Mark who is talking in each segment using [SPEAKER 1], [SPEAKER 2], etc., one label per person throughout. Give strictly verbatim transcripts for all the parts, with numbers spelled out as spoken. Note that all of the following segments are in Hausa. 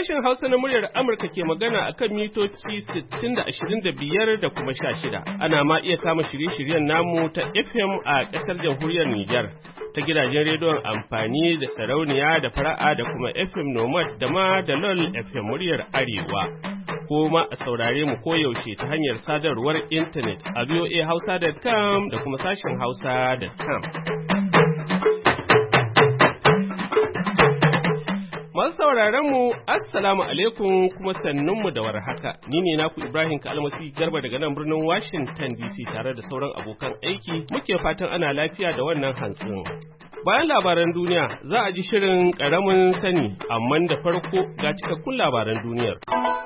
[SPEAKER 1] Sashen Hausa na muryar Amurka ke magana a kan mitoci sittin da ashirin da biyar da kuma sha shida. Ana ma iya kama shirye-shiryen namu ta F M a ƙasar jamhuriyar Nijar, ta gidajen rediyon amfani da sarauniya da fara'a da kuma F M Nomad da ma da LOL F M muryar Arewa. Ko ma a saurare mu koyaushe ta hanyar sadarwar intanet a v o a hausa dot com da kuma sashen hausa dot com. Masu sauraron mu assalamu alaikum kuma sannunmu da warhaka. Ni ne naku Ibrahim Kalmasi Garba daga nan birnin Washington D C tare da sauran abokan aiki. Muke fatan ana lafiya da wannan hantsin. Bayan labaran duniya za a ji shirin ƙaramin sani, amma da farko ga cikakkun labaran duniyar.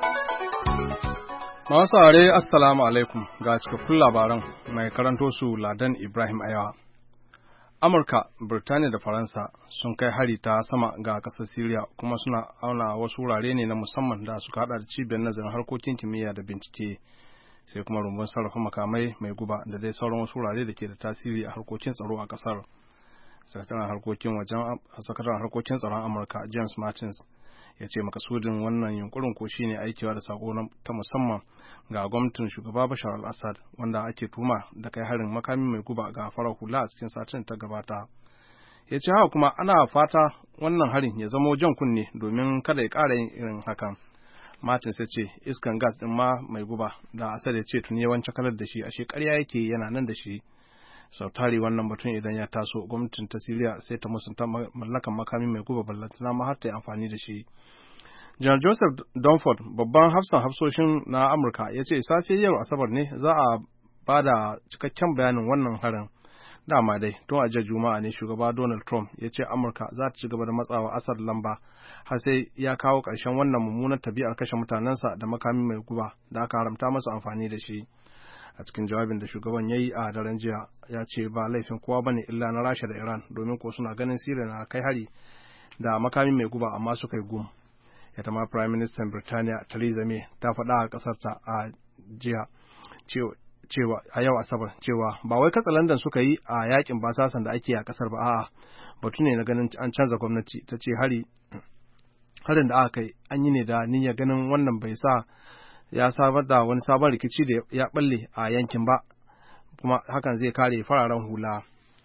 [SPEAKER 2] Masu saurare assalamu alaikum, ga cikakkun labaran mai karanto su Ladan Ibrahim Ayawa. Amurka, Birtaniya da Faransa sun kai hari ta sama ga ƙasar Siriya kuma suna auna wasu wurare ne na musamman da suka hada da cibiyar nazarin harkokin kimiyya da bincike, sai kuma rumbun sarrafa makamai mai guba da dai sauran wasu wurare da ke da tasiri a harkokin tsaro a ƙasar. Sakataren harkokin wajen sakataren harkokin tsaron Amurka James Martins ya ce makasudin wannan yunkurin ko shine aikewa da sako ta musamman ga gwamnatin shugaba Bashar al-Assad wanda ake tuma da kai harin makami mai guba ga farar hula a cikin satin ta gabata. Ya ce haka kuma ana fata wannan harin ya zamo jan kunne domin kada ya ƙara yin irin hakan. Martins ya ce iskan gas din ma mai guba da Assad ya ce tuni yawancin kalar da shi ashe ƙarya yake yana nan da shi. Sau tari wannan batun idan ya taso gwamnatin ta Siriya sai ta musunta mallakan makami mai guba ballantana ma har ta yi amfani da shi. General Joseph Dunford, babban hafsan hafsoshin na Amurka, ya ce safe yau Asabar ne za a ba da cikakken bayanin wannan harin. Dama dai, tun a jiya Juma'a ne shugaba Donald Trump ya ce Amurka za ta ci gaba da matsawa Assad lamba har sai ya kawo ƙarshen wannan mummunar tabi'ar kashe mutanensa da makami mai guba da aka haramta masa amfani da shi. A cikin jawabin da shugaban ya yi a daren jiya ya ce ba laifin kowa bane illa na Rasha da Iran domin ko suna ganin Siriya na kai hari da makami mai guba amma suka yi gum. Ita ma Prime Minister Birtaniya Theresa May ta faɗa a ƙasarta a jiya cewa a yau Asabar cewa ba wai katsalandan suka yi a yakin basasan da ake a ƙasar ba, a'a batu ne na ganin an canza gwamnati. Ta ce hari harin da aka kai an yi ne da niyyar ganin wannan bai sa ya samar da wani sabon rikici da ya balle a yankin ba, kuma hakan zai kare fararen hula.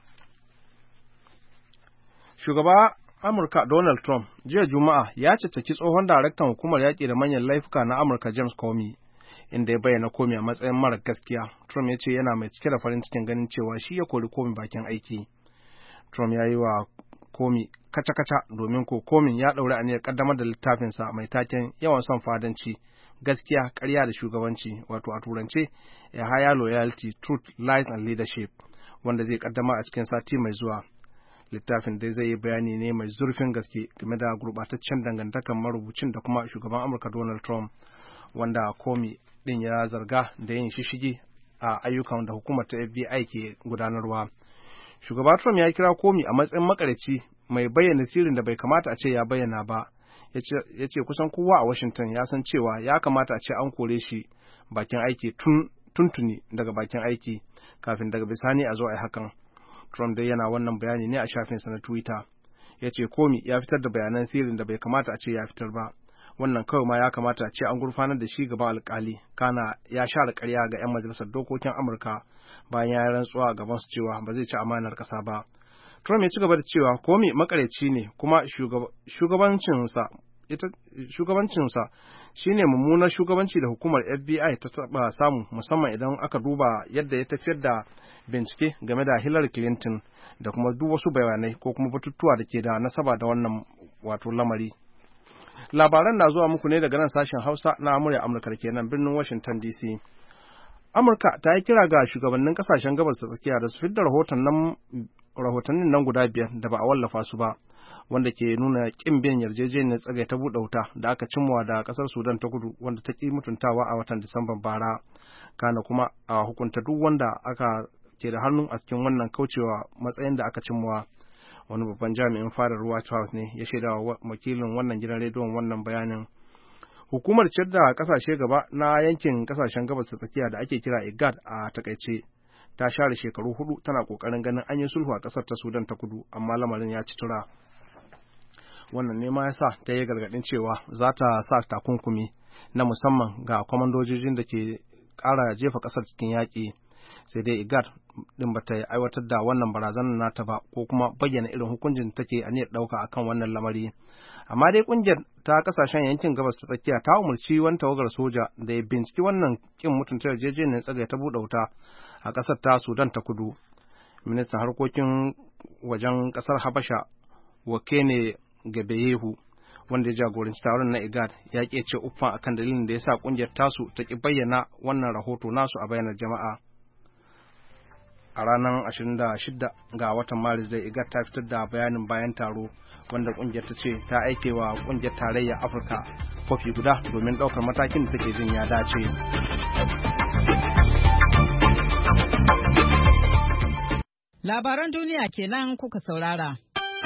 [SPEAKER 2] Shugaba Amurka Donald Trump jiya Juma'a ya caccaki tsohon daraktan hukumar yaƙi da manyan laifuka na Amurka James Comey, inda ya bayyana Comey a matsayin mara gaskiya. Trump ya ce yana mai cike da farin cikin ganin cewa shi ya kori Comey bakin aiki. Trump ya yi wa Comey kaca-kaca domin ko Comey ya ɗauri aniyar ƙaddamar da littafinsa mai taken yawan son fadanci, gaskiya, ƙarya da shugabanci, wato a turance A Higher Loyalty, Truth, Lies and Leadership, wanda zai ƙaddamar a cikin sati mai zuwa. Littafin dai zai yi bayani ne mai zurfin gaske game da gurɓataccen dangantakar marubucin da kuma shugaban Amurka Donald Trump, wanda Comey din ya zarga da yin shishigi a ayyukan da hukumar ta F B I ke gudanarwa. Shugaba Trump ya kira Comey a matsayin makareci mai bayyana sirrin da bai kamata a ce ya bayyana ba. Ya ce kusan kowa a Washington ya san cewa ya kamata a ce an kore shi bakin aiki tun tuntuni daga bakin aiki kafin daga bisani a zo a yi hakan. Trump dai yana wannan bayani ne a shafinsa na Twitter. Ya ce Comey ya fitar da bayanan sirrin da bai kamata a ce ya fitar ba. Wannan kawai ma ya kamata a ce an gurfanar da shi gaban alkali, kana ya share ƙarya ga 'yan majalisar dokokin Amurka bayan ya rantsuwa a gaban su cewa ba zai ci amanar ƙasa ba. Trump ya ci gaba da cewa Comey makareci ne kuma shugabancinsa ita shugabancinsa shine mummunar shugabanci da hukumar F B I ta taba samu, musamman idan aka duba yadda ya tafiyar da bincike game da Hillary Clinton da kuma duk wasu bayanai ko kuma batutuwa da ke da nasaba da wannan wato lamari. Labaran na zuwa muku ne daga nan sashen Hausa na Amurka Amurka kenan birnin Washington D C. Amurka ta yi kira ga shugabannin kasashen gabas ta tsakiya da su fitar rahotannin nan guda biyar da ba a wallafa su ba, wanda ke nuna kin bin yarjejeniyar tsagai ta buɗe wuta da aka cimma da ƙasar Sudan ta Kudu wanda ta ƙi mutuntawa a watan Disamban bara. Kana kuma a hukunta duk wanda aka ke da hannu a cikin wannan kaucewa matsayin da aka cimma. Wani babban jami'in fadar White House ne ya shaida wa wakilin wannan gidan rediyon wannan bayanin. Hukumar ciyar da kasashe gaba na yankin kasashen gabas ta tsakiya da ake kira IGAD a takaice ta share shekaru hudu tana kokarin ganin an yi sulhu a kasar ta Sudan ta Kudu, amma lamarin ya ci tura. wannan ne ma ya sa ta yi gargaɗin cewa za ta sa takunkumi na musamman ga kwamandojin da ke ƙara jefa ƙasar cikin yaƙi. Sai dai IGAD din ba ta aiwatar da wannan barazanar nata ba ko kuma bayyana irin hukuncin da take aniyar ɗauka akan wannan lamari. Amma dai ƙungiyar ta kasashen yankin gabas ta tsakiya ta umarci wani tawagar soja da ya binciki wannan kin mutunta yarjejeniyar tsagai ta buɗe wuta a ƙasar ta Sudan ta Kudu. Ministan harkokin wajen ƙasar Habasha Wakene Gebeyehu wanda ya jagoranci taron na IGAD ya ƙi ce uffan akan dalilin da ya sa ƙungiyar tasu ta ƙi bayyana wannan rahoto nasu a bayanar jama'a. A ranar ashirin da shida ga watan Maris da IGAD ta fitar da bayanin bayan taro wanda ƙungiyar ta ce ta aike wa ƙungiyar tarayyar Afirka kofi guda domin ɗaukar matakin da take jin ya dace.
[SPEAKER 3] Labaran duniya kenan kuka saurara.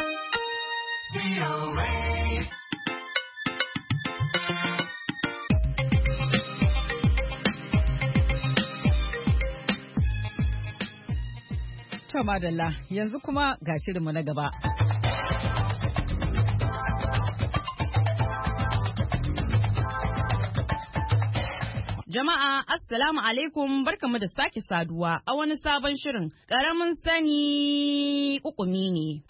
[SPEAKER 3] To madalla, yanzu kuma ga shirinmu na gaba. Jama'a assalamu alaikum, barkamu da sake saduwa a wani sabon shirin ƙaramin sani ƙuƙumi ne.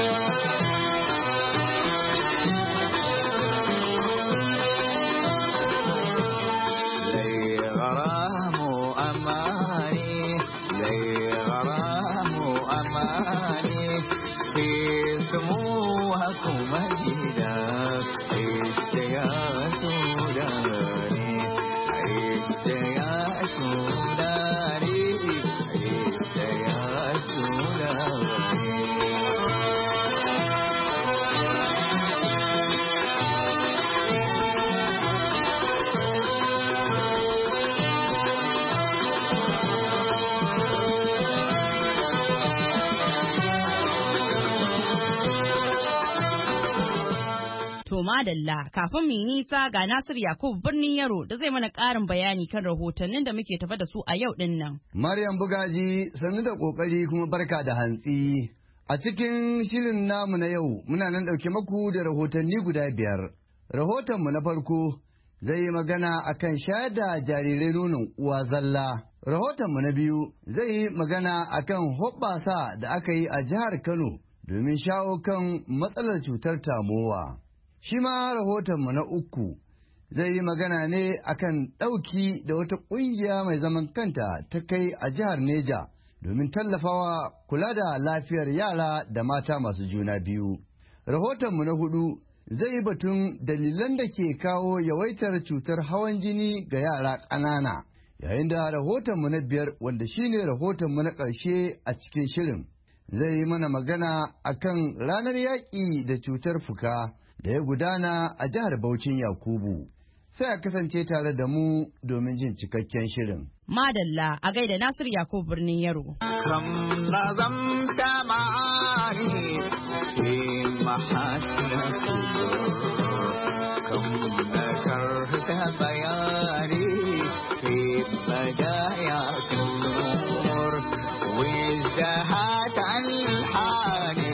[SPEAKER 3] Madalla kafin mu yi nisa ga Nasir Yakubu birnin Yaro da zai mana ƙarin bayani kan rahotannin da muke tafa da su a yau din nan.
[SPEAKER 4] Maryam Bugaji sannu da kokari kuma barka da hantsi. A cikin shirin namu na yau muna nan ɗauke maku da rahotanni guda biyar. Rahotonmu na farko zai yi magana akan shayar da jarirai nonon uwa zalla. Rahotonmu na biyu zai yi magana akan hoɓɓasa da aka yi a jihar Kano domin shawo kan matsalar cutar tamowa. Shi ma rahotonmu na uku zai yi magana ne akan ɗauki da wata ƙungiya mai zaman kanta ta kai a jihar Neja domin tallafawa kula da lafiyar yara da mata masu juna biyu. Rahotonmu na hudu zai yi batun dalilan da ke kawo yawaitar cutar hawan jini ga yara ƙanana. Yayin da rahotonmu na biyar wanda shine rahotonmu na ƙarshe a cikin shirin zai yi mana magana akan ranar yaƙi da cutar fuka da ya gudana a jihar Bauchin Yakubu. Sai a kasance tare da mu domin jin cikakken shirin.
[SPEAKER 3] Madalla a gaida Nasir Yakubu birnin Yaro.
[SPEAKER 5] Kam nazam tamani fi mahasnasi kam nasharta bayani fi badaya nur wizdahat al-hani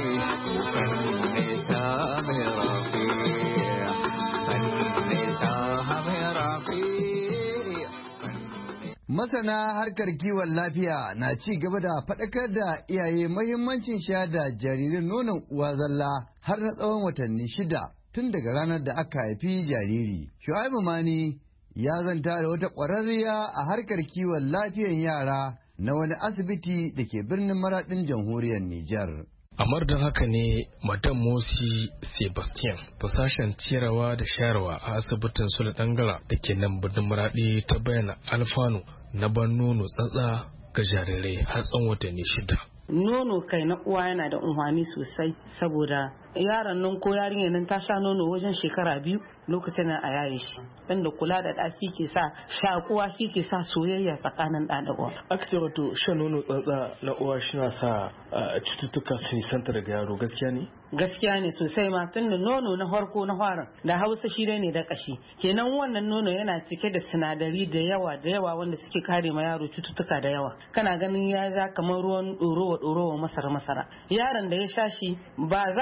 [SPEAKER 4] Masana harkar kiwon lafiya na ci gaba da faɗakar da iyaye mahimmancin sha da jaririn nonon uwa zalla har na tsawon watanni shida tun daga ranar da aka haifi jariri. Shu'aibu Mani ya zanta da wata ƙwararriya a harkar kiwon lafiyan yara na wani asibiti da ke birnin Maraɗin jamhuriyar Nijar.
[SPEAKER 6] Amar don haka ne Madam Mosi Sebastian ta sashen ciyarwa da shayarwa a asibitin Sule Dangala da ke nan birnin Maraɗi ta bayyana alfanu na ban nono tsatsa ga jarirai har tsawon watanni shida.
[SPEAKER 7] Nono kai na uwa yana da umfani sosai saboda yaron nan ko yarinyar nan ta sha nono wajen shekara biyu lokacin a yaye shi. Dan da kula da ɗa shi ke sa shakuwa shi ke sa soyayya tsakanin ɗa da uwa.
[SPEAKER 8] Aka ce wato shan nono tsantsa na uwa shi na sa cututtuka su nisanta daga yaro, gaskiya ne?
[SPEAKER 7] Gaskiya ne sosai ma, tun da nono na farko na farin da Hausa shi ne da kashi. Kenan wannan nono yana cike da sinadari da yawa da yawa wanda suke kare ma yaro cututtuka da yawa. Kana ganin ya ja kamar ruwan ɗorowa ɗorowa masara masara. Yaron da ya sha shi ba za mu ce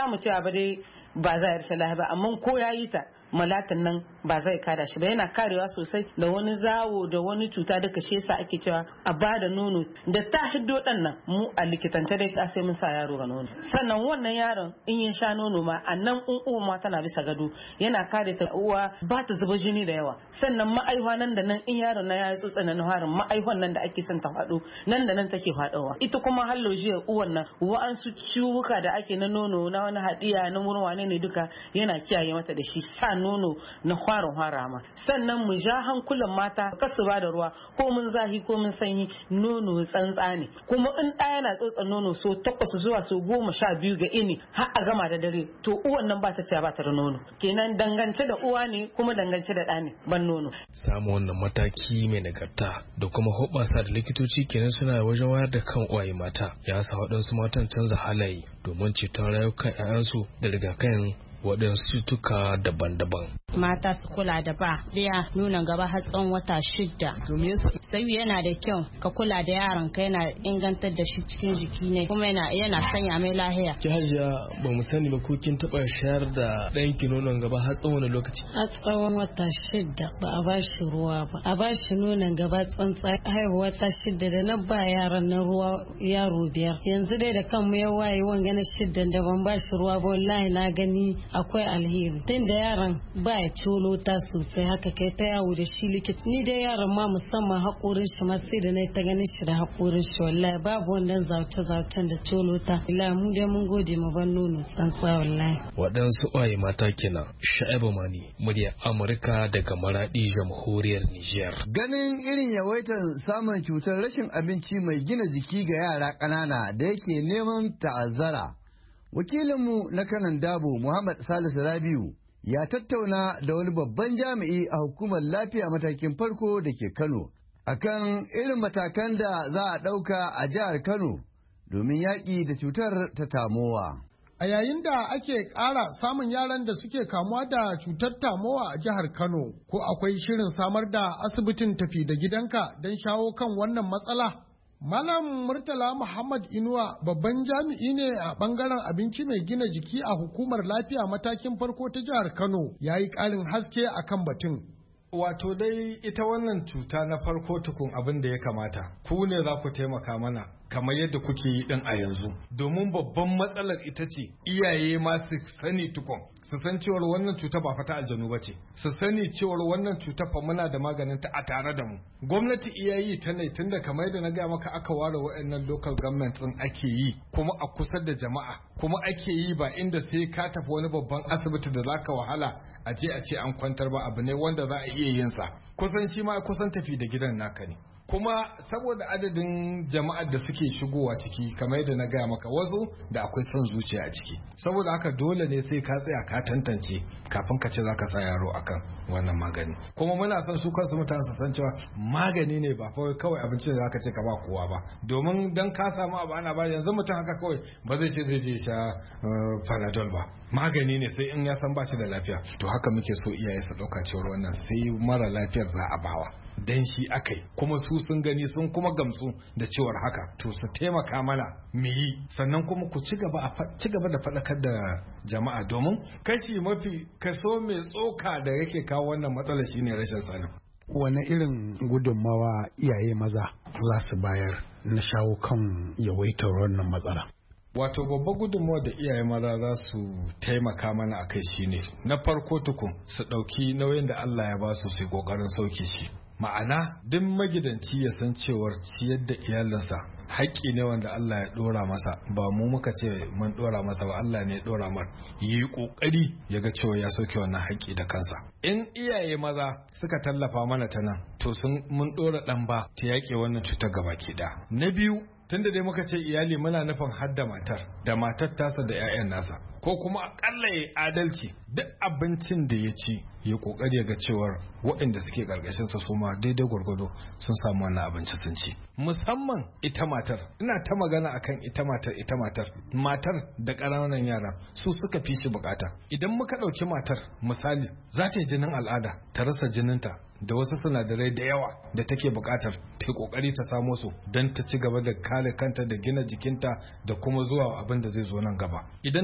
[SPEAKER 7] ba dai ba za a rashin lahiya ba, amma ko ya yi ta malatin nan ba zai kada shi ba, yana karewa sosai da wani zawo da wani cuta duka. Shi yasa ake cewa a ba da nono da ta hiddo dan nan mu a likitance dai ka sai mun sa yaro ga nono. Sannan wannan yaron in ya sha nono ma a nan in uwa ma tana bisa gado yana kare ta uwa ba ta zuba jini da yawa. Sannan ma'aihuwa nan da nan in yaron na ya tsotsa na harin ma'aihuwan nan da ake son ta faɗo nan da nan take faɗowa. Ita kuma hallo jiya uwan nan wa'ansu ciwuka da ake na nono na wani haɗiya na wurin wane ne duka yana kiyaye mata da shi. Sa nono na kwarin harama. Sannan mu ja hankulan mata kasu ba da ruwa ko mun zahi ko mun sanyi, nono tsantsa ne. Kuma in ɗaya yana tsotsa nono so takwas zuwa so goma sha biyu ga ini har a gama da dare, to uwan nan ba ta cewa ba ta da nono. Kenan dangance da uwa ne kuma dangance da ɗa ne ban nono.
[SPEAKER 6] Samu wannan mataki mai nagarta da kuma hoɓasa da likitoci kenan suna wajen wayar da kan uwaye mata ya sa waɗansu matan canza halaye domin ceton rayukan 'ya'yansu da rigakafin waɗansu cutuka daban-daban.
[SPEAKER 3] Mata su kula da ba ɗaya nuna gaba har tsawon wata shida. Sai yana da kyau ka kula da yaron ka, yana ingantar da shi cikin jiki ne kuma yana yana sanya mai lahiya.
[SPEAKER 6] Ki Hajiya ba mu sani ba ko kin taɓa shayar da ɗayan ki nonon gaba har tsawon wani lokaci?
[SPEAKER 9] A tsawon wata shida ba a ba shi ruwa ba. A ba shi nonon gaba tsantsa haihuwa wata shida da na ba yaran na ruwa yaro biyar. Yanzu dai da kanmu ya waye wanga na shiddan da ban ba shi ruwa ba wallahi na gani akwai alheri. Tun da yaron ba ya colo ta sosai haka kai ta yawo da shi likita. Ni dai yaron ma musamman haƙorin shi ma sai da na ta ganin shi da haƙorin shi wallahi babu wannan zauce-zaucen da colo ta. Wallahi mu dai mun gode mu ban nono tsantsa wallahi.
[SPEAKER 6] Waɗansu ƙwaye mata kenan. Sha'ibu Mani, murya Amurka daga Maradi, Jamhuriyar Nijar.
[SPEAKER 4] Ganin irin yawaitar samun cutar rashin abinci mai gina jiki ga yara ƙanana da yake neman ta'azzara. Wakilinmu na kanan Dabo Muhammad Salisu Rabiu ya tattauna da wani babban jami'i a hukumar lafiya matakin farko da ke Kano akan irin matakan da za a ɗauka a jihar Kano domin yaƙi da cutar ta tamowa.
[SPEAKER 10] A yayin da ake ƙara samun yaran da suke kamuwa da cutar tamowa a jihar Kano, ko akwai shirin samar da asibitin tafi da gidanka don shawo kan wannan matsala? Malam Murtala Muhammad Inuwa babban jami'i ne a bangaren abinci mai gina jiki a hukumar lafiya matakin farko ta jihar Kano ya yi ƙarin haske a kan batun.
[SPEAKER 11] Wato dai ita wannan cuta na farko tukun abin da ya kamata, ku ne za ku taimaka mana kamar yadda kuke yi din a yanzu. Domin babban matsalar ita ce iyaye ma su sani tukun, su san cewar wannan cuta ba fata aljanu ba ce, su sani cewar wannan cuta fa muna da maganin ta a tare da mu. Gwamnati iya yi ta ne tunda kamar yadda na gaya maka aka ware waɗannan local government din ake yi kuma a kusa da jama'a, kuma ake yi ba inda sai ka tafi wani babban asibiti da zaka wahala a je a ce an kwantar ba, abu ne wanda za a iya yin sa. Kusan shi ma kusan tafi da gidan naka ne. Kuma saboda adadin jama'ar da suke shigowa ciki kamar yadda na gaya maka wasu da akwai son zuciya a ciki, saboda haka dole ne sai ka tsaya ka tantance kafin ka ce za ka sa yaro akan wannan magani. Kuma muna son su kansu mutane su san cewa magani ne ba kawai abinci da za ka ce ka ba kowa ba, domin dan ka samu abu ana ba yanzu mutum haka kawai ba zai ce zai je sha panadol ba, magani ne sai in ya san ba shi da lafiya. To haka muke so iyaye su ɗauka cewar wannan sai mara lafiyar za a bawa, dan shi akai kuma su sun gani sun kuma gamsu da cewar haka, to su taimaka mana mu yi, sannan kuma ku ci gaba ci gaba da faɗakar da jama'a, domin kashi mafi kaso mai tsoka da yake kawo wannan matsala shine rashin sanin.
[SPEAKER 10] Wane irin gudunmawa iyaye maza za su bayar na shawo kan yawaitar wannan matsala?
[SPEAKER 11] Wato babbar gudunmawa da iyaye maza za su taimaka mana a kai shine na farko tukun su ɗauki nauyin da Allah ya ba su su yi ƙoƙarin sauke shi. Ma'ana duk magidanci ya san cewar ciyar da iyalinsa haƙƙi ne wanda Allah ya ɗora masa, ba mu muka ce mun ɗora masa ba, Allah ne ya ɗora mar, yi ƙoƙari ya ga cewa ya sauke wannan haƙƙi da kansa. In iyaye maza suka tallafa mana ta nan to sun mun ɗora ɗan ba ta yaƙe wannan cutar gabaki ɗaya. Na biyu, tunda dai muka ce iyali muna nufin har da matar da matar tasa da 'ya'yan nasa, ko kuma akalla ya adalci duk abincin da ya ci ya kokari ya ga cewar waɗanda suke karkashin sa su ma daidai gwargwado sun samu wannan abinci sun ci. Musamman ita matar, ina ta magana akan ita matar ita matar matar da ƙananan yara su suka fi shi bukata. Idan muka ɗauki matar misali, za ta yi jinin al'ada ta rasa jininta da wasu sinadarai da yawa da take bukatar ta yi kokari ta samo su don ta ci gaba da kare kanta da gina jikinta da kuma zuwa abin da zai zo nan gaba. Idan ta samu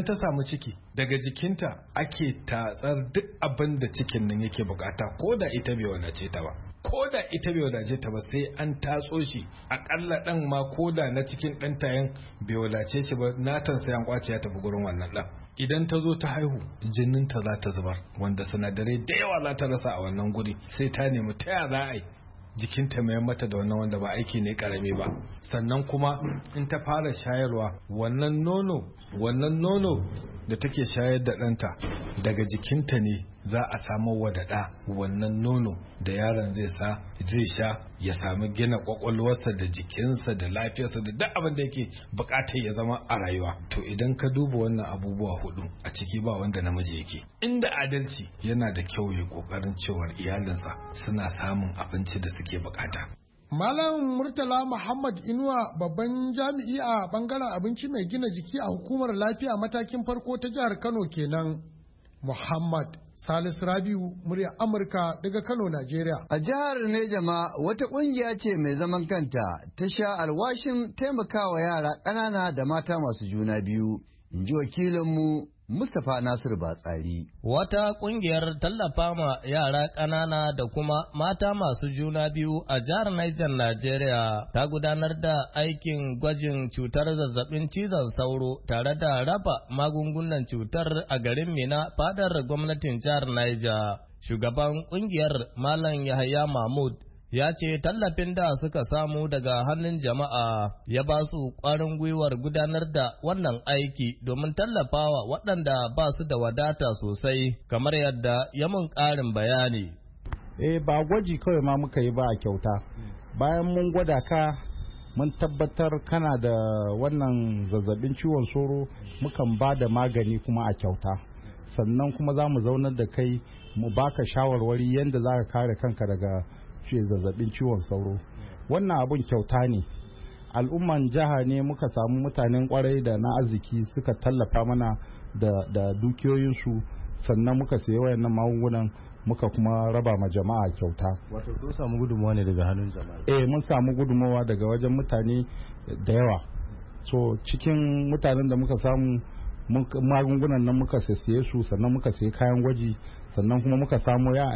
[SPEAKER 11] ciki daga jikinta ake tatsar duk abin da cikin nan yake bukata ko da ita bai wadace ta ba ko da ita bai wadace ta ba sai an tatso shi akalla dan ma ko da na cikin dan tayin bai wadace shi ba natan sai an kwace ya tafi gurin wannan dan idan ta zo ta haihu jinin ta za ta zubar wanda sinadarai da yawa za ta rasa a wannan guri sai ta nemi ta ya za a yi jikinta mai mata da wannan wanda ba aiki ne karami ba sannan kuma in ta fara shayarwa wannan nono wannan nono da take shayar da ɗanta daga jikinta ne za a samu wadada wannan nono da yaron zai sa zai sha ya samu gina kwakwalwarsa da jikinsa da lafiyarsa da duk abin da yake bukatar ya zama a rayuwa to idan ka duba wannan abubuwa hudu a ciki ba wanda namiji yake inda adalci yana da kyau ya kokarin cewar iyalinsa suna samun abinci da suke bukata.
[SPEAKER 10] Malam Murtala Muhammad Inuwa babban jami'i a bangaren abinci mai gina jiki a hukumar lafiya matakin farko ta jihar Kano kenan. Muhammad Salisu Rabiu murya Amurka daga Kano, Najeriya.
[SPEAKER 4] A jihar Nejama wata ƙungiya ce mai zaman kanta ta sha alwashin taimakawa yara ƙanana da mata masu juna biyu, in ji wakilinmu Mustapha Nasiru Batsari.
[SPEAKER 12] Wata ƙungiyar tallafa ma yara ƙanana da kuma mata masu juna biyu a jihar Niger, Najeriya ta gudanar da aikin gwajin cutar zazzabin cizon sauro tare da raba magungunan cutar a garin Mina fadar gwamnatin jihar Niger. Shugaban ƙungiyar Malam Yahaya Mahmud ya ce tallafin da suka samu daga hannun jama'a ya ba su ƙwarin gwiwar gudanar da wannan aiki domin tallafawa waɗanda ba su da wadata sosai kamar yadda ya mun ƙarin bayani.
[SPEAKER 13] Eh ba gwaji kawai ma muka yi ba a kyauta. Bayan mun gwada ka mun tabbatar kana da wannan zazzabin ciwon sauro mukan ba da magani kuma a kyauta. Sannan kuma za mu zaunar da kai mu baka shawarwari yadda za ka kare kanka daga zazzabin ciwon sauro. Wannan abun kyauta ne. Al'umman jiha ne muka samu mutanen kwarai da na arziki suka tallafa mana da, da dukiyoyinsu sannan muka sayi wayannan magungunan muka kuma raba ma jama'a kyauta.
[SPEAKER 14] Wato kun samu gudunmawa ne daga hannun jama'a?
[SPEAKER 13] Eh mun samu gudunmawa daga wajen mutane da yawa. So cikin mutanen da muka samu magungunan nan muka saye su sannan muka sayi kayan gwaji sannan kuma muka samu ya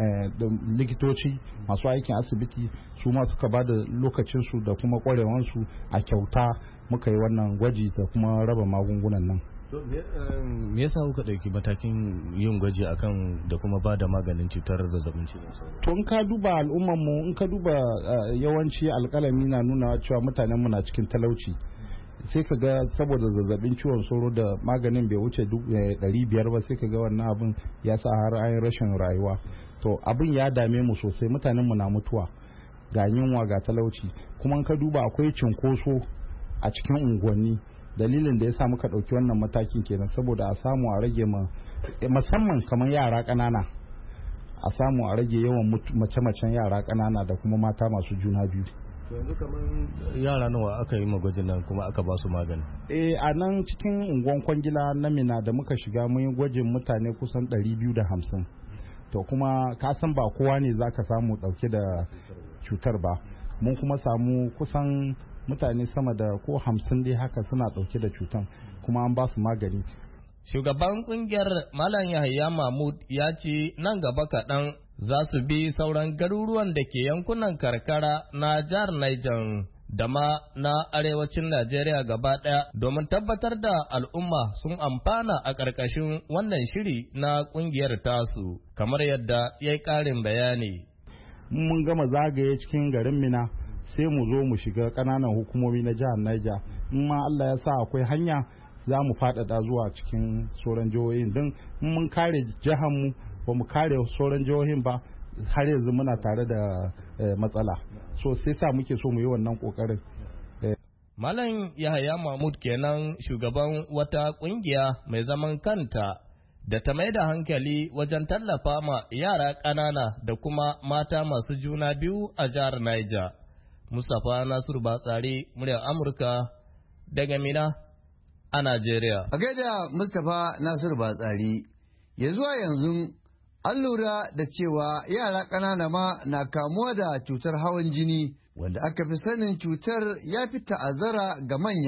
[SPEAKER 13] likitoci masu aikin asibiti su ma suka ba da lokacinsu da kuma kwarewansu a kyauta muka yi wannan gwaji da kuma raba magungunan nan.
[SPEAKER 14] Me yasa kuka ɗauki matakin yin gwaji akan da kuma ba da maganin cutar zazzabin cizon sauro?
[SPEAKER 13] To in ka duba al'ummar mu in ka duba yawanci alƙalami na nuna cewa mutanen mu na cikin talauci. Sai ka ga saboda zazzabin ciwon sauro da maganin bai wuce ɗari biyar ba sai ka ga wannan abin ya sa har ayin rashin rayuwa. To abin ya dame mu sosai mutanen mu na mutuwa ga yunwa ga talauci kuma ka duba akwai cinkoso a cikin unguwanni dalilin da ya sa muka ɗauki wannan matakin kenan saboda a samu a rage ma musamman kamar yara ƙanana a samu a rage yawan mace-macen yara ƙanana da kuma mata masu juna biyu.
[SPEAKER 14] Yanzu kamar yara nawa aka yi magwajin nan kuma aka ba su magani?
[SPEAKER 13] Eh a nan cikin unguwan kwangila na Mina da muka shiga mun yi gwajin mutane kusan ɗari biyu da hamsin. To kuma ka san ba kowa ne za ka samu ɗauke da cutar ba. Mun kuma samu kusan mutane sama da ko hamsin dai haka suna ɗauke da cutan kuma an ba su magani.
[SPEAKER 12] Shugaban kungiyar Malam Yahaya Mahmud ya ce nan gaba kaɗan za su bi sauran garuruwan da ke yankunan karkara na jihar Niger da ma na arewacin Najeriya gaba ɗaya domin tabbatar da al'umma sun amfana a ƙarƙashin wannan shiri na ƙungiyar tasu kamar yadda ya yi ƙarin bayani.
[SPEAKER 13] Mun gama zagaye cikin garin Mina sai mu zo mu shiga ƙananan hukumomi na jihar Niger in ma Allah ya sa akwai hanya za mu faɗaɗa zuwa cikin sauran jihohin don mun kare jihar mu ba mu kare sauran jihohin ba har yanzu muna tare da matsala so sai sa muke so mu yi wannan kokarin.
[SPEAKER 12] Malam Yahaya Mahmud kenan shugaban wata kungiya mai zaman kanta da ta mai da hankali wajen tallafa ma yara ƙanana da kuma mata masu juna biyu a jihar Niger. Mustapha Nasiru Batsari, muryar Amurka daga Mina a Najeriya.
[SPEAKER 4] A gaida Mustapha Nasiru Batsari, ya zuwa yanzu an lura da cewa yara ƙanana ma na kamuwa da cutar hawan jini wanda aka fi sanin cutar ya fi ta'azzara ga manya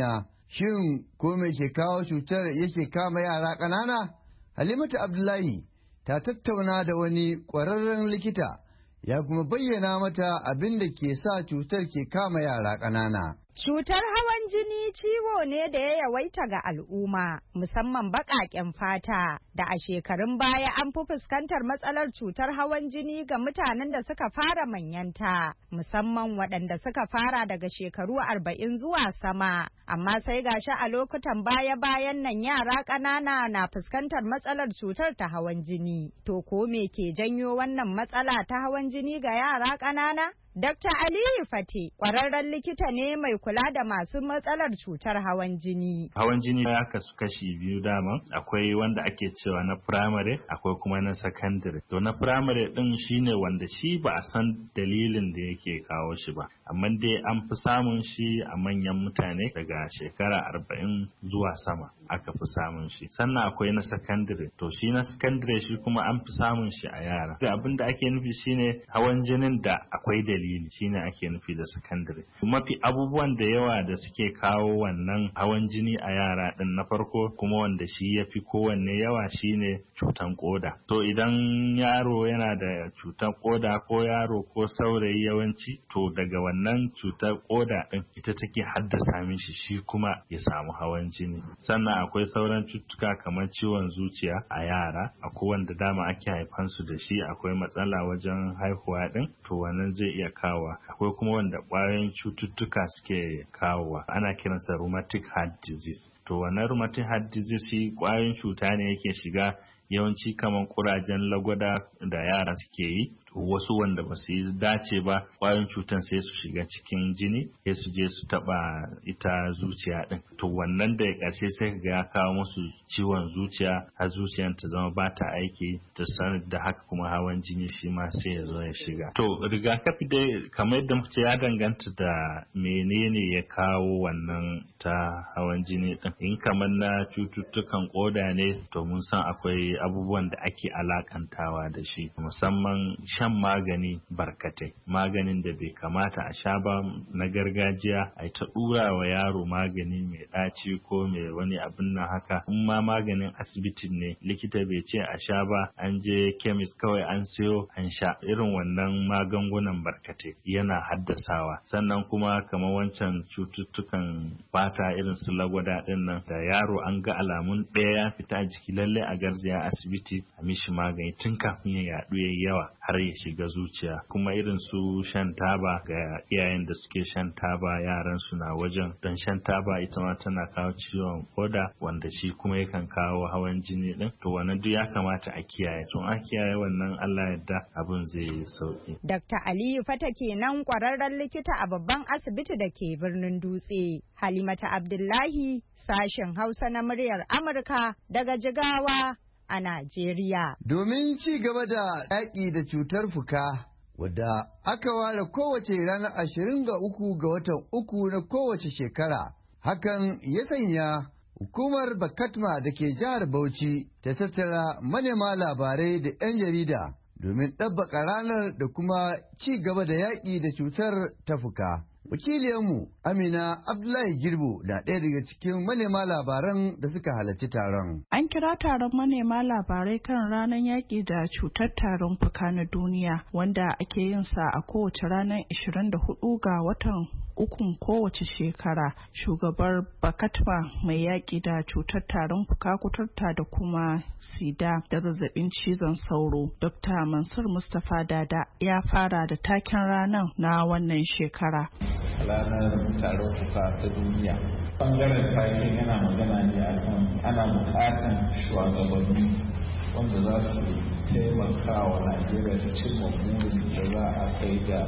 [SPEAKER 4] Shin ko me ke kawo cutar yake kama yara ƙanana? Halimatu Abdullahi ta tattauna da wani ƙwararren likita ya kuma bayyana mata abin da ke sa cutar ke kama yara ƙanana.
[SPEAKER 15] Cutar hawan jini ciwo ne da ya yawaita ga al'umma, musamman baƙaƙen fata, da a shekarun baya an fi fuskantar matsalar cutar hawan jini ga mutanen da suka fara manyanta, musamman waɗanda suka fara daga shekaru arba'in zuwa sama. Amma sai gashi a lokutan baya-bayan nan yara ƙanana na fuskantar matsalar cutar ta hawan jini. To ko me ke janyo wannan matsala ta hawan jini ga yara ƙanana? Dokta Aliyu Fate, ƙwararren likita ne mai kula da masu matsalar cutar hawan jini.
[SPEAKER 16] Hawan jini ya kasu kashi biyu dama, akwai wanda ake cewa na firamare, akwai kuma na sakandare. To na firamare ɗin shine wanda shi ba a san dalilin da yake kawo shi ba, amma dai an fi samun shi a manyan mutane daga shekara arba'in zuwa sama aka fi samun shi. Sannan akwai na sakandare, to shi na sakandare shi kuma an fi samun shi a yara. Abin da ake nufi shine hawan jinin da akwai dalili. dalili shine ake nufi da secondary. Mafi abubuwan da yawa da suke kawo wannan hawan jini a yara din, na farko kuma wanda shi yafi kowanne yawa shine cutan koda. To idan yaro yana da cutan koda ko yaro ko saurayi yawanci, to daga wannan cutar koda din ita take haddasa mishi shi kuma ya samu hawan jini. Sannan akwai sauran cututtuka kamar ciwon zuciya a yara, akwai wanda dama ake haifansu da shi, akwai matsala wajen haihuwa din, to wannan zai iya kawowa. Akwai kuma wanda ƙwayoyin cututtuka suke kawowa, ana kiransa rheumatic heart disease. To wannan rheumatic heart disease shi ƙwayoyin cuta ne yake shiga yawanci kamar kurajen lagwada da yara suke yi, wasu wanda ba su yi dace ba ƙwayoyin cutan sai su shiga cikin jini sai su je su taba ita zuciya din. To wannan da ya ƙarshe sai ga ya kawo musu ciwon zuciya, har zuciyar ta zama ba ta aiki, ta sanar da haka kuma hawan jini shi ma sai ya zo ya shiga. To rigakafi dai kamar yadda muke ya danganta da menene ya kawo wannan ta hawan jini din. In kamar na cututtukan koda ne, to mun san akwai abubuwan da ake alakantawa da shi, musamman shan magani barkatai, maganin da bai kamata a sha ba na gargajiya, a ta dura wa yaro magani mai ɗaci ko mai wani abin nan haka. In ma maganin asibitin ne likita bai ce a sha ba, an je kemis kawai an siyo an sha. Irin wannan magungunan barkatai yana haddasawa. Sannan kuma kamar wancan cututtukan fata irin su lagwada din nan, da yaro an ga alamun ɗaya ya fita a jiki, lallai a garzaya asibiti a mishi magani tun kafin ya yaɗu yayi yawa har ya shiga zuciya. Kuma irin su shan taba ga iyayen da suke shan taba yaran su na wajen, don shan taba ita ma tana kawo ciwon koda wanda shi kuma yakan kawo hawan jini din. To wannan duk ya kamata a kiyaye. To an kiyaye wannan, Allah yadda abin zai yi sauki.
[SPEAKER 15] Dokta Aliyu Fata kenan, kwararren likita a babban asibiti da ke birnin Dutse. Halimata Abdullahi, sashen Hausa na muryar Amurka daga Jigawa a Najeriya.
[SPEAKER 4] Domin ci gaba da yaƙi da cutar fuka, wadda aka ware kowace ranar ashirin ga uku ga watan uku na kowace shekara, hakan ya sanya hukumar Bakatma da ke jihar Bauchi ta tattara manema labarai da 'yan jarida domin ɗabbaka ranar da kuma ci gaba da yaƙi da cutar ta fuka. Wakiliyarmu Amina Abdullahi Girbo na ɗaya daga cikin manema labaran da suka halarci taron.
[SPEAKER 17] An kira taron manema labarai kan ranar yaƙi da cutar tarin fuka na duniya, wanda ake yin sa a kowace ranar ashirin da hudu ga watan ukun kowace shekara. Shugabar Bakatma mai yaƙi da cutar tarin fuka, kuturta da kuma sida da zazzabin cizon sauro, Dokta Mansur Mustapha Dada, ya fara da taken ranar na wannan shekara.
[SPEAKER 18] Ranar tarin fuka ta duniya. Bangaren taken yana magana ne a kan ana bukatan shugabanni wanda za su taimaka wa Najeriya ta cimma burin da za a kai ga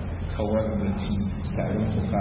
[SPEAKER 18] kawar da tarin fuka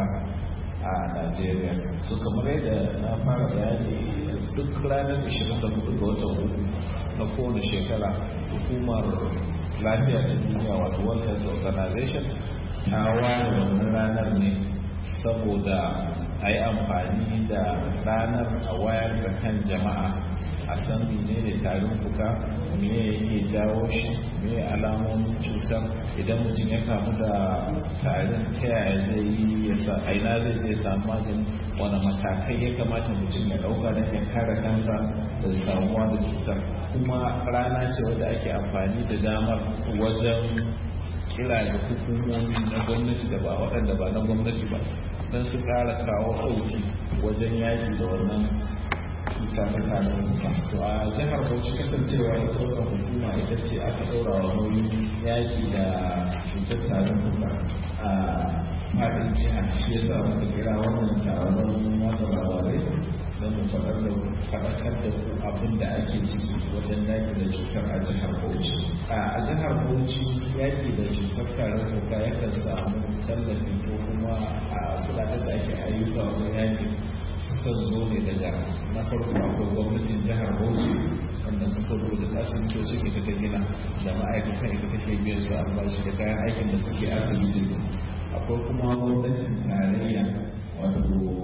[SPEAKER 18] a Najeriya. So kamar yadda na fara bayani, duk ranar ashirin da hudu ga watan hudu na kowane shekara, hukumar lafiya ta duniya wato World Health Organization ta ware wannan ranar ne saboda a yi amfani da ranar a wayar da kan jama'a a san menene tarin fuka, me yake jawo shi, me alamomin cutar, idan mutum ya kamu da tarin ta yaya zai yi ya sa aina zai zai samu magani, wani matakai ya kamata mutum ya dauka don ya kare kansa da samuwa da cutar. Kuma rana ce wadda ake amfani da damar wajen kira da hukumomi na gwamnati da ba waɗanda ba na gwamnati ba don su ƙara kawo ɗauki wajen yaƙi da wannan cuta ta tarin fuka. To a jihar Bauchi kasancewa ita wannan hukuma ita ce aka ɗaura wa nauyin yaƙi da cutar tarin fuka a faɗin jiha, shi ya sa muka kira wannan taron watsa labarai don mu faɗar da faɗakar da ku abin da ake ciki wajen yaƙi da cutar a jihar Bauchi. A jihar Bauchi yaƙi da cutar tarin fuka yakan samu tallafi ko kuma a kuɗaɗen da ake ayyuka wajen yaƙi suka zo ne daga na farko akwai gwamnatin jihar Bauchi wanda suka zo da asibitocin ita ta gina da ma'aikatan ita take biyan su albashi da kayan aikin da suke asibiti. Akwai kuma gwamnatin tarayya wato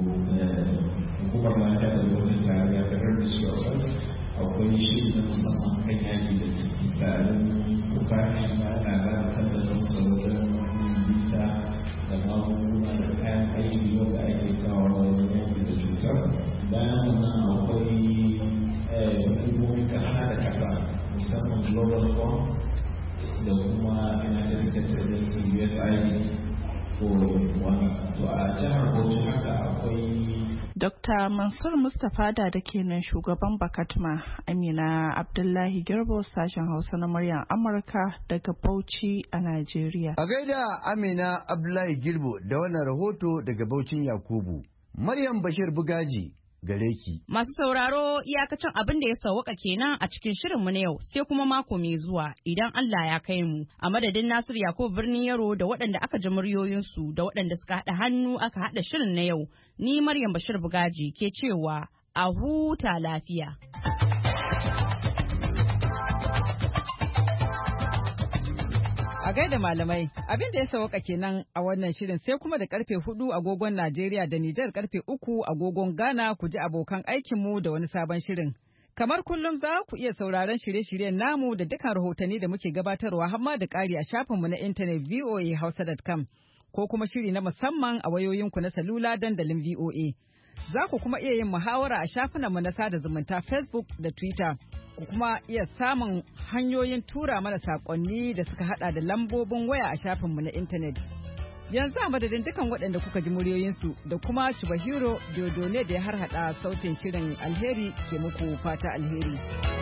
[SPEAKER 18] hukumar lafiya da gwamnatin tarayya ta rarrabe su a akwai shiri na musamman kan yaki da ciki tarin fuka shi ma ana gabatar da zamsa wajen bita da magunguna da kayan aiki wanda ake kawo wajen yaki da cutar. Bayan wannan akwai hukumomin kasa da kasa musamman global fund da kuma united states agency U S A I D ko wani. To a jihar Bauchi haka akwai
[SPEAKER 17] Dokta Mansur Mustapha da da kenan shugaban Bakatma. Amina Abdullahi Girbo, sashen Hausa na muryar Amurka daga Bauchi a Najeriya.
[SPEAKER 4] A gaida Amina Abdullahi Girbo da wannan rahoto daga Baucin Yakubu. Maryam Bashir Bugaji gare ki.
[SPEAKER 19] Masu sauraro iyakacin abin da ya sauwaka kenan a cikin shirinmu na yau, sai kuma mako mai zuwa idan Allah ya kai mu. A madadin Nasir Yakubu Birnin Yaro da waɗanda aka ji muryoyinsu da waɗanda suka haɗa hannu aka haɗa shirin na yau, ni Maryam Bashir Bugaji ke cewa a huta lafiya.
[SPEAKER 20] A gaida malamai, abin da ya sauka kenan a wannan shirin, sai kuma da karfe hudu agogon Najeriya da Nijar, karfe uku agogon Ghana ku ji abokan aikinmu da wani sabon shirin. Kamar kullum za ku iya sauraron shirye-shiryen namu da dukkan rahotanni da muke gabatarwa hamma da ƙari a shafinmu na intanet v o a hausa dot com ko kuma shiri na musamman a wayoyinku na salula dandalin V O A. Za ku kuma iya yin muhawara a shafinanmu na sada zumunta Facebook da Twitter. Ku kuma iya samun hanyoyin tura mana saƙonni da suka hada da lambobin waya a shafinmu na intanet. Yanzu a madadin dukan waɗanda kuka ji muryoyinsu da kuma Chubahiro Diodone da ya harhaɗa sautin shirin, alheri ke muku fata alheri.